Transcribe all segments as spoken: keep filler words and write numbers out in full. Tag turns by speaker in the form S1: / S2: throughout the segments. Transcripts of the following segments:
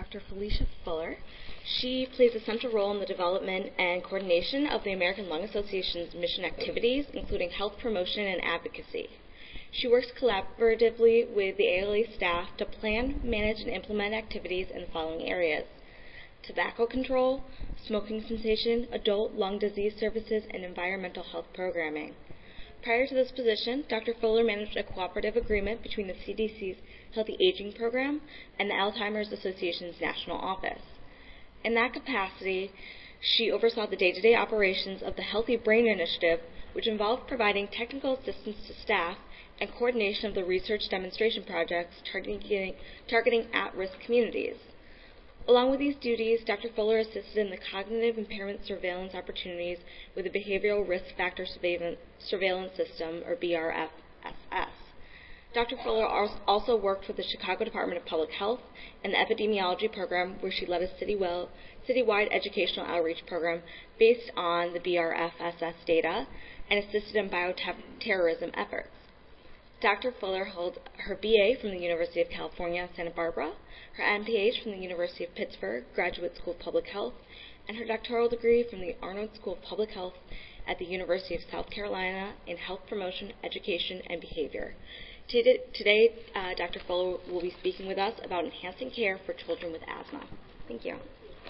S1: Doctor Felicia Fuller. She plays a central role in the development and coordination of the American Lung Association's mission activities, including health promotion and advocacy. She works collaboratively with the A L A staff to plan, manage, and implement activities in the following areas: tobacco control, smoking cessation, adult lung disease services, and environmental health programming. Prior to this position, Doctor Fuller managed a cooperative agreement between the C D C's Healthy Aging Program and the Alzheimer's Association's National Office. In that capacity, she oversaw the day-to-day operations of the Healthy Brain Initiative, which involved providing technical assistance to staff and coordination of the research demonstration projects targeting, targeting at-risk communities. Along with these duties, Doctor Fuller assisted in the cognitive impairment surveillance opportunities with the Behavioral Risk Factor Surveillance System, or B R F S S. Doctor Fuller also worked with the Chicago Department of Public Health and the Epidemiology Program, where she led a citywide educational outreach program based on the B R F S S data and assisted in bioterrorism efforts. Doctor Fuller holds her B A from the University of California, Santa Barbara, her M P H from the University of Pittsburgh Graduate School of Public Health, and her doctoral degree from the Arnold School of Public Health at the University of South Carolina in Health Promotion, Education, and Behavior. Today, uh, Doctor Fuller will be speaking with us about enhancing care for children with asthma. Thank you.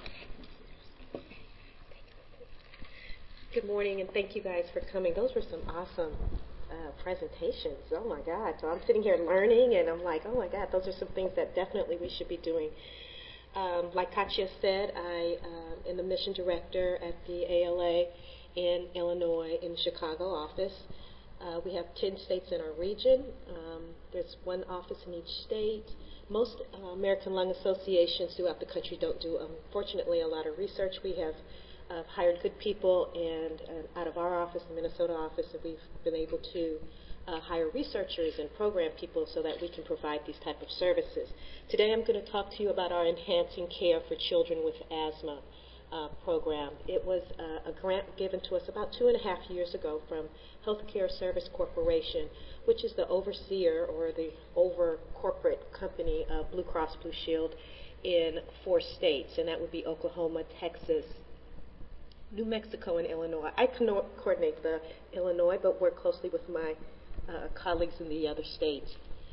S2: Good morning, and thank you guys for coming. Those were some awesome uh, presentations. Oh, my God. So I'm sitting here learning, and I'm like, oh, my God, those are some things that definitely we should be doing. Um, like Katya said, I uh, am the mission director at the A L A in Illinois in the Chicago office. Uh, we have ten states in our region. Um, there's one office in each state. Most uh, American Lung Associations throughout the country don't do, unfortunately, a lot of research. We have uh, hired good people, and uh, out of our office, the Minnesota office, and we've been able to uh, hire researchers and program people so that we can provide these type of services. Today I'm going to talk to you about our Enhancing Care for Children with Asthma Uh, program. It was uh, a grant given to us about two and a half years ago from Healthcare Service Corporation, which is the overseer or the over corporate company of Blue Cross Blue Shield in four states, and that would be Oklahoma, Texas, New Mexico, and Illinois. I can coordinate the Illinois, but work closely with my uh, colleagues in the other states.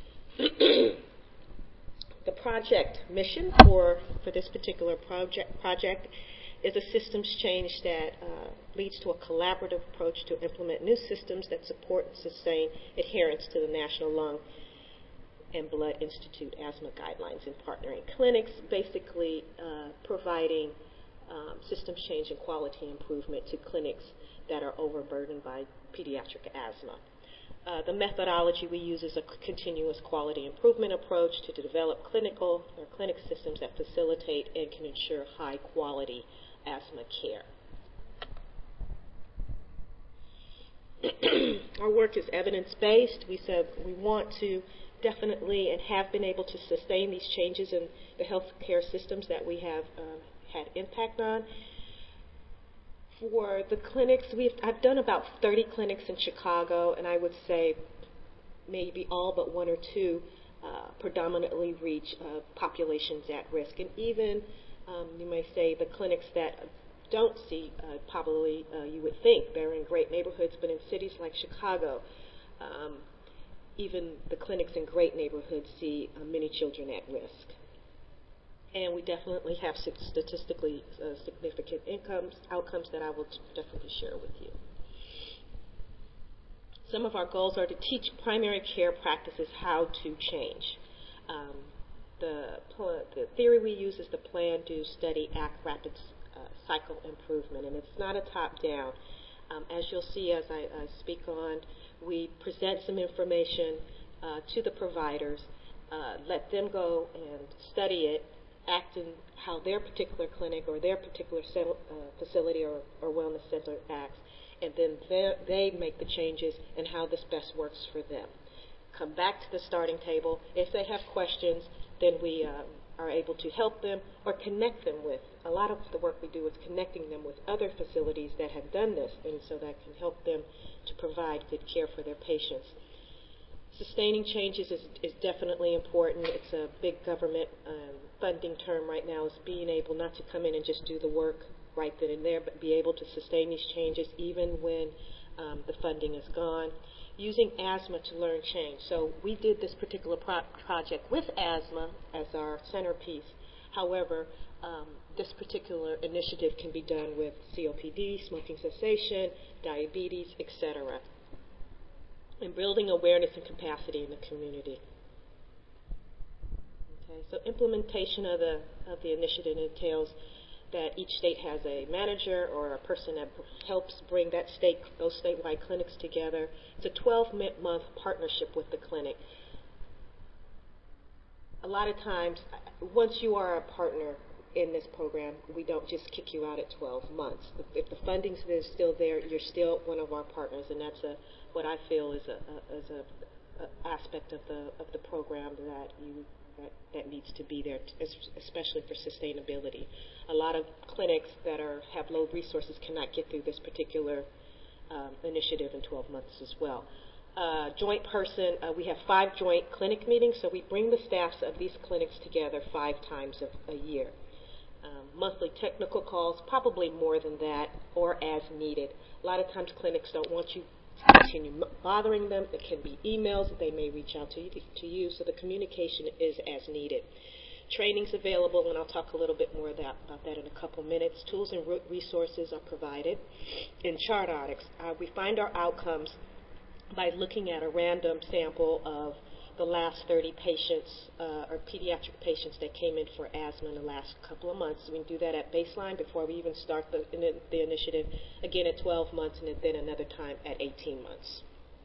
S2: The project mission for, for this particular project, project is a systems change that uh, leads to a collaborative approach to implement new systems that support and sustain adherence to the National Lung and Blood Institute asthma guidelines, and partnering clinics, basically uh, providing um, systems change and quality improvement to clinics that are overburdened by pediatric asthma. Uh, the methodology we use is a continuous quality improvement approach to develop clinical or clinic systems that facilitate and can ensure high quality asthma care. Our work is evidence-based. We said we want to definitely and have been able to sustain these changes in the healthcare systems that we have uh, had impact on. For the clinics, we've, I've done about thirty clinics in Chicago, and I would say maybe all but one or two uh, predominantly reach uh, populations at risk. And even, um, you may say, the clinics that don't see, uh, probably uh, you would think they're in great neighborhoods, but in cities like Chicago, um, even the clinics in great neighborhoods see uh, many children at risk. And we definitely have statistically uh, significant incomes, outcomes that I will definitely share with you. Some of our goals are to teach primary care practices how to change. Um, the, the theory we use is the plan, do, study, act, rapid uh, cycle improvement, and it's not a top-down. Um, as you'll see as I uh, speak on, we present some information uh, to the providers, uh, let them go and study it, act in how their particular clinic or their particular uh, facility or, or wellness center acts, and then they make the changes and how this best works for them. Come back to the starting table. If they have questions, then we uh, are able to help them or connect them with. A lot of the work we do is connecting them with other facilities that have done this, and so that can help them to provide good care for their patients. Sustaining changes is, is definitely important. It's a big government um, funding term right now, is being able not to come in and just do the work right then and there, but be able to sustain these changes even when um, the funding is gone. Using asthma to learn change. So we did this particular pro project with asthma as our centerpiece. However, um, this particular initiative can be done with C O P D, smoking cessation, diabetes, et cetera, and building awareness and capacity in the community. Okay, so implementation of the of the initiative entails that each state has a manager or a person that helps bring that state, those statewide clinics together. It's a twelve-month partnership with the clinic. A lot of times, once you are a partner in this program, we don't just kick you out at twelve months. If the funding is still there, you're still one of our partners, and that's a, what I feel is a, a, is a, a aspect of the of the program that you that, that needs to be there, especially for sustainability. A lot of clinics that are have low resources cannot get through this particular um, initiative in twelve months as well. Uh, joint person, uh, we have five joint clinic meetings, so we bring the staffs of these clinics together five times a, a year. Um, monthly technical calls, probably more than that, or as needed. A lot of times clinics don't want you to continue bothering them. It can be emails. They may reach out to you, to you, so the communication is as needed. Trainings available, and I'll talk a little bit more that, about that in a couple minutes. Tools and resources are provided. In chart audits, uh, we find our outcomes by looking at a random sample of the last thirty patients uh, or pediatric patients that came in for asthma in the last couple of months. We can do that at baseline before we even start the, the initiative, again at twelve months, and then another time at eighteen months.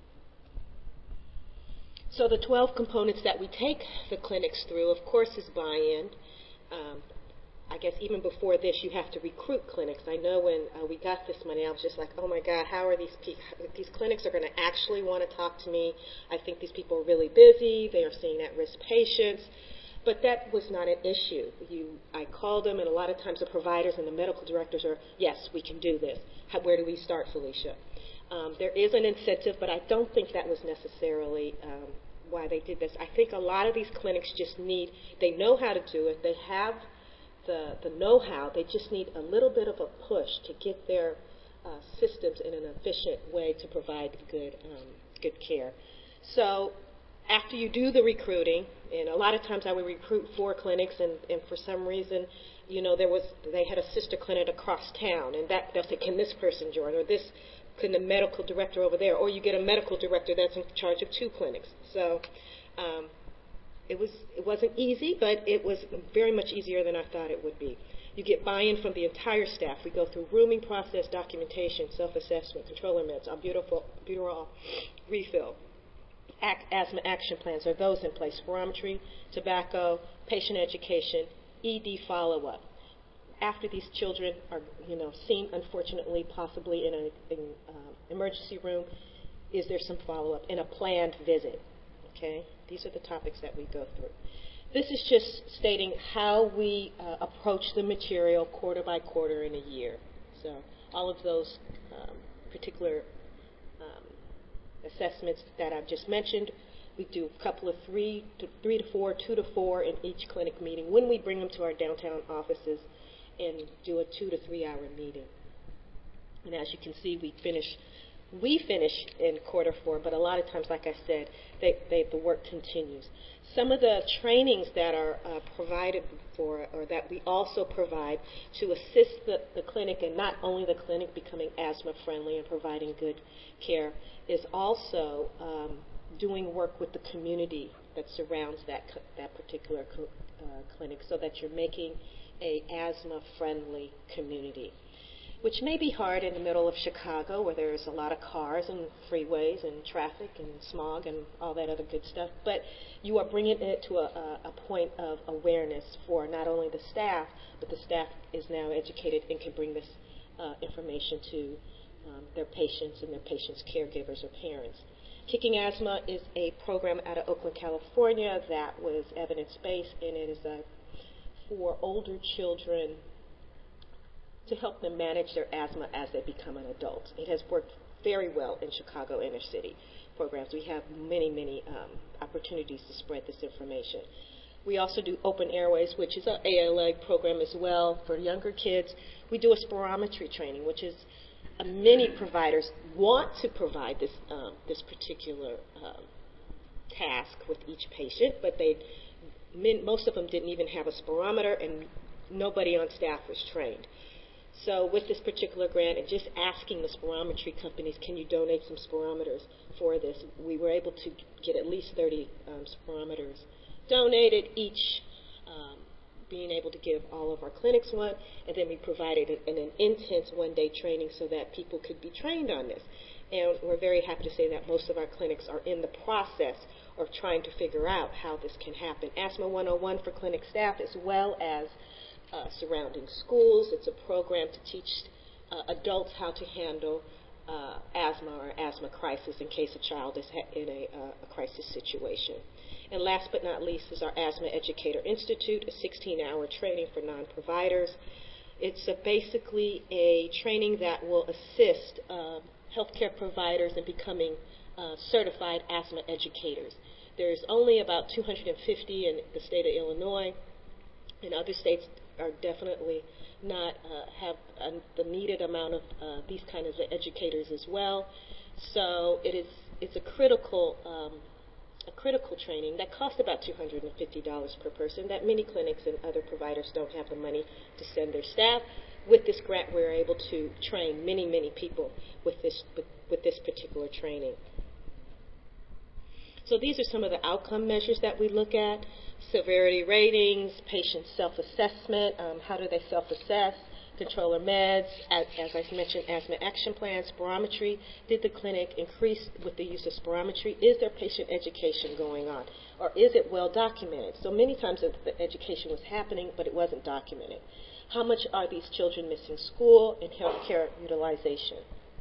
S2: So the twelve components that we take the clinics through, of course, is buy-in. Um, I guess even before this, you have to recruit clinics. I know when uh, we got this money, I was just like, oh my God, how are these people, these clinics are going to actually want to talk to me. I think these people are really busy. They are seeing at-risk patients. But that was not an issue. You, I called them, and a lot of times the providers and the medical directors are, yes, we can do this. How, where do we start, Felicia? Um, there is an incentive, but I don't think that was necessarily um, why they did this. I think a lot of these clinics just need, they know how to do it. They have the, the know-how. They just need a little bit of a push to get their uh, systems in an efficient way to provide good, um, good care. So after you do the recruiting, and a lot of times I would recruit four clinics, and, and for some reason, you know, there was, they had a sister clinic across town, and that, they'll say, can this person join, or this, can the medical director over there, or you get a medical director that's in charge of two clinics. So um, it was, it wasn't easy, but it was very much easier than I thought it would be. You get buy-in from the entire staff. We go through rooming process, documentation, self-assessment, controller meds, albuterol refill. Ac asthma action plans, are those in place? Spirometry, tobacco, patient education, E D follow-up. After these children are, you know, seen, unfortunately, possibly in an in, uh, emergency room, is there some follow-up and a planned visit? Okay, these are the topics that we go through. This is just stating how we uh, approach the material quarter by quarter in a year. So all of those um, particular um, assessments that I've just mentioned, we do a couple of three to three to four, two to four in each clinic meeting when we bring them to our downtown offices and do a two to three hour meeting. And as you can see, we finish we finish in quarter four, but a lot of times, like I said, they, they, the work continues. Some of the trainings that are uh, provided for, or that we also provide to assist the, the clinic, and not only the clinic becoming asthma friendly and providing good care, is also um, doing work with the community that surrounds that, that particular co uh, clinic, so that you're making a asthma-friendly community, which may be hard in the middle of Chicago, where there's a lot of cars and freeways and traffic and smog and all that other good stuff. But you are bringing it to a, a point of awareness for not only the staff, but the staff is now educated and can bring this uh, information to um, their patients and their patients' caregivers or parents. Kicking Asthma is a program out of Oakland, California that was evidence-based, and it is a for older children to help them manage their asthma as they become an adult. It has worked very well in Chicago inner city programs. We have many, many um, opportunities to spread this information. We also do Open Airways, which is an A L A program as well for younger kids. We do a spirometry training, which is uh, many providers want to provide this um, this particular um, task with each patient, but they min, most of them didn't even have a spirometer, and nobody on staff was trained. So with this particular grant and just asking the spirometry companies, can you donate some spirometers for this, we were able to get at least thirty um, spirometers donated, each um, being able to give all of our clinics one, and then we provided an, an intense one-day training so that people could be trained on this. And we're very happy to say that most of our clinics are in the process of trying to figure out how this can happen. Asthma one oh one for clinic staff, as well as uh, surrounding schools. It's a program to teach uh, adults how to handle uh, asthma or asthma crisis in case a child is ha- in a, uh, a crisis situation. And last but not least is our Asthma Educator Institute, a sixteen-hour training for non-providers. It's a basically a training that will assist uh, healthcare providers in becoming uh, certified asthma educators. There's only about two hundred fifty in the state of Illinois, and other states are definitely not uh, have uh, the needed amount of uh, these kinds of educators as well. So it is it's a critical um, a critical training that costs about two hundred fifty dollars per person that many clinics and other providers don't have the money to send their staff. With this grant, we're able to train many, many people with this with, with this particular training. So these are some of the outcome measures that we look at: severity ratings, patient self-assessment, um, how do they self-assess, controller meds, as, as I mentioned, asthma action plans, spirometry. Did the clinic increase with the use of spirometry? Is there patient education going on? Or is it well documented? So many times the education was happening, but it wasn't documented. How much are these children missing school and healthcare utilization?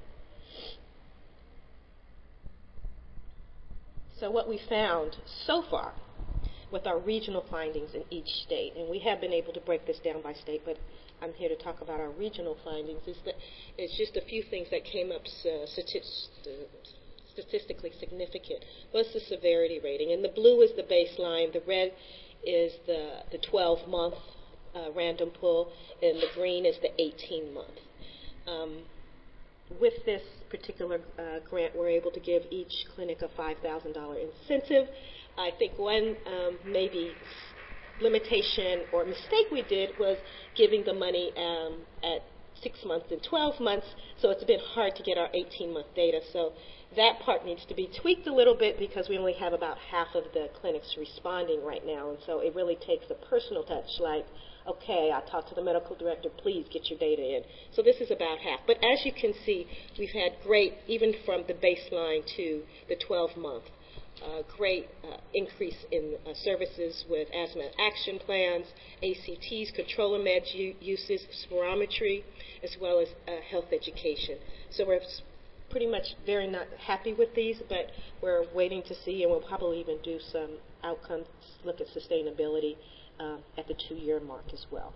S2: So what we found so far with our regional findings in each state, and we have been able to break this down by state, but I'm here to talk about our regional findings, is that it's just a few things that came up uh, statistically significant. What's the severity rating? And the blue is the baseline, the red is the the twelve-month uh, random pull, and the green is the eighteen-month. Um, with this particular uh, grant, we're able to give each clinic a five thousand dollars incentive. I think one um, maybe limitation or mistake we did was giving the money um, at six months and twelve months, so it's been hard to get our eighteen-month data. So that part needs to be tweaked a little bit because we only have about half of the clinics responding right now, and so it really takes a personal touch, like, okay, I talked to the medical director, please get your data in. So this is about half. But as you can see, we've had great, even from the baseline to the twelve-month, Uh, great uh, increase in uh, services with asthma action plans, A C Ts, controller meds u- uses, spirometry, as well as uh, health education. So we're pretty much very not happy with these, but we're waiting to see, and we'll probably even do some outcomes, look at sustainability um, at the two-year mark as well.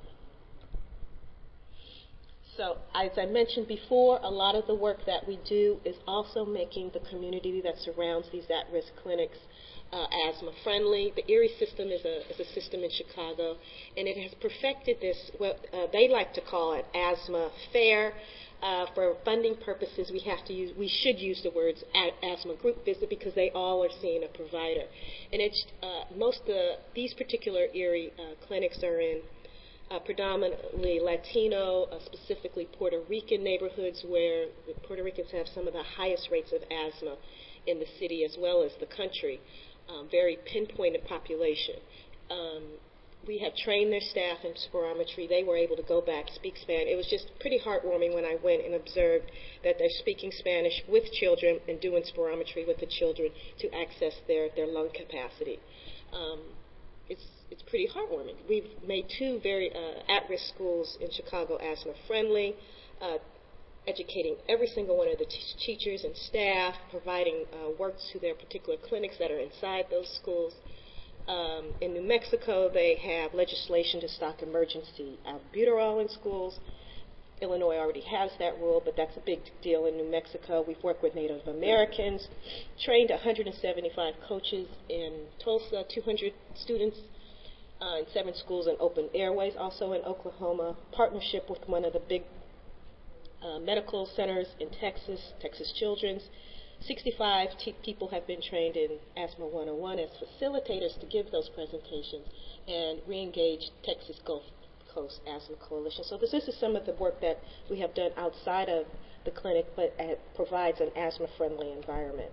S2: So, as I mentioned before, a lot of the work that we do is also making the community that surrounds these at-risk clinics uh, asthma-friendly. The Erie system is a, is a system in Chicago, and it has perfected this, what uh, they like to call it asthma fair. Uh, for funding purposes, we have to use, we should use the words a- asthma group visit because they all are seeing a provider. And it's uh, most of the, these particular Erie uh, clinics are in Uh, predominantly Latino, uh, specifically Puerto Rican neighborhoods where the Puerto Ricans have some of the highest rates of asthma in the city as well as the country, um, very pinpointed population. Um, we have trained their staff in spirometry. They were able to go back, speak Spanish. It was just pretty heartwarming when I went and observed that they're speaking Spanish with children and doing spirometry with the children to access their, their lung capacity. Um, it's It's pretty heartwarming. We've made two very uh, at-risk schools in Chicago asthma-friendly, uh, educating every single one of the t- teachers and staff, providing uh, work to their particular clinics that are inside those schools. Um, in New Mexico, they have legislation to stock emergency albuterol in schools. Illinois already has that rule, but that's a big deal in New Mexico. We've worked with Native Americans, trained one hundred seventy-five coaches in Tulsa, two hundred students uh, in seven schools and open airways, also in Oklahoma, partnership with one of the big uh, medical centers in Texas, Texas Children's. sixty-five t- people have been trained in Asthma one oh one as facilitators to give those presentations and re-engage Texas Gulf Coast Asthma Coalition. So this, this is some of the work that we have done outside of the clinic, but it provides an asthma-friendly environment.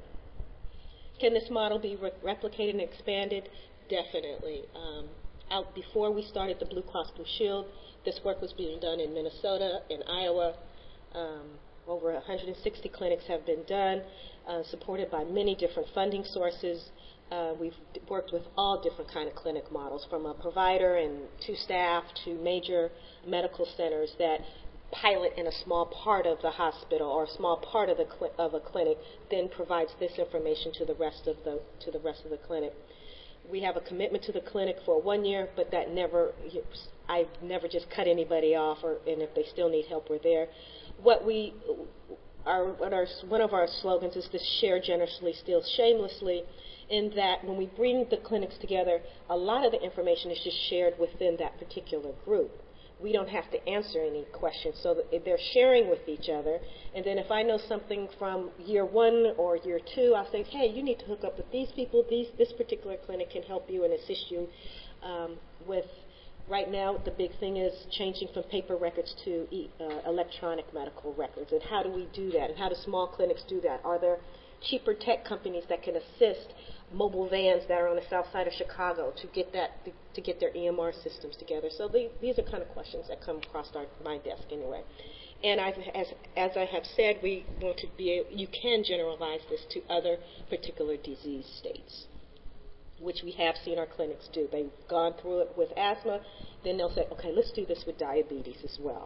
S2: Can this model be re- replicated and expanded? Definitely. Um, out before we started the Blue Cross Blue Shield, this work was being done in Minnesota, in Iowa. Um, over one hundred sixty clinics have been done, uh, supported by many different funding sources. Uh, we've d- worked with all different kind of clinic models, from a provider and to staff to major medical centers that pilot in a small part of the hospital or a small part of the cl- of a clinic, then provides this information to the rest of the to the rest of the clinic. We have a commitment to the clinic for one year, but that never, I've never just cut anybody off, or and if they still need help, we're there. What we are, what our, one of our slogans is to share generously, steal shamelessly, in that when we bring the clinics together, a lot of the information is just shared within that particular group. We don't have to answer any questions, so that they're sharing with each other. And then if I know something from year one or year two, I'll say, hey, you need to hook up with these people. These, this particular clinic can help you and assist you um, with. Right now, the big thing is changing from paper records to e- uh, electronic medical records. And how do we do that? And how do small clinics do that? Are there cheaper tech companies that can assist mobile vans that are on the south side of Chicago to get that to get their E M R systems together? So the, these are kind of questions that come across our, my desk anyway. And I've, as, as I have said, we want to be you can generalize this to other particular disease states, which we have seen our clinics do. They've gone through it with asthma, then they'll say, okay, let's do this with diabetes as well.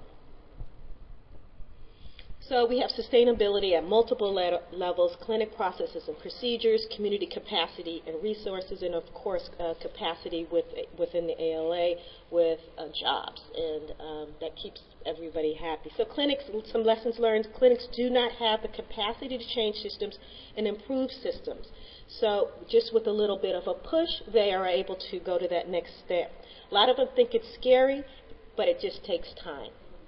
S2: So we have sustainability at multiple le- levels, clinic processes and procedures, community capacity and resources, and of course uh, capacity with, within the A L A with uh, jobs, and um, that keeps everybody happy. So clinics, some lessons learned, clinics do not have the capacity to change systems and improve systems. So just with a little bit of a push, they are able to go to that next step. A lot of them think it's scary, but it just takes time.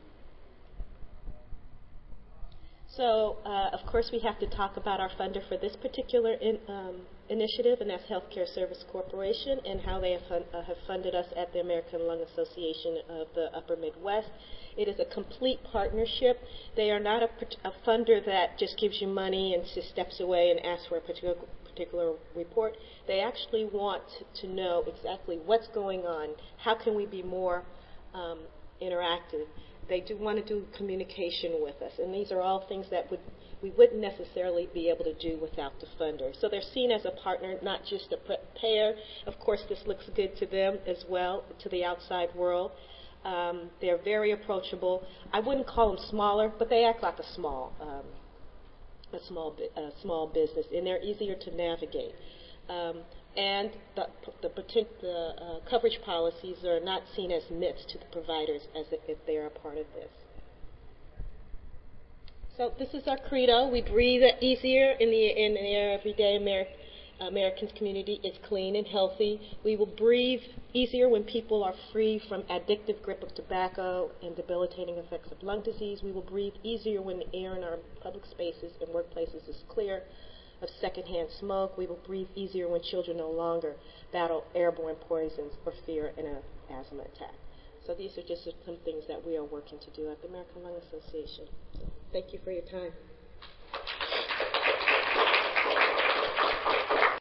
S2: So, uh, of course, we have to talk about our funder for this particular in, um, initiative, and that's Healthcare Service Corporation, and how they have, fun, uh, have funded us at the American Lung Association of the Upper Midwest. It is a complete partnership. They are not a, a funder that just gives you money and just steps away and asks for a particular, particular report. They actually want to know exactly what's going on. How can we be more um, interactive? They do want to do communication with us, and these are all things that would we wouldn't necessarily be able to do without the funder. So they're seen as a partner, not just a payer. Of course, this looks good to them as well, to the outside world. Um, they're very approachable. I wouldn't call them smaller, but they act like a small, um, a small, a small business, and they're easier to navigate. Um, and the, the, the uh, coverage policies are not seen as myths to the providers as if they are a part of this. So this is our credo. We breathe easier in the in the everyday American American community. It's clean and healthy. We will breathe easier when people are free from addictive grip of tobacco and debilitating effects of lung disease. We will breathe easier when the air in our public spaces and workplaces is clear of secondhand smoke. We will breathe easier when children no longer battle airborne poisons or fear an asthma attack. So these are just some things that we are working to do at the American Lung Association. Thank you for your time.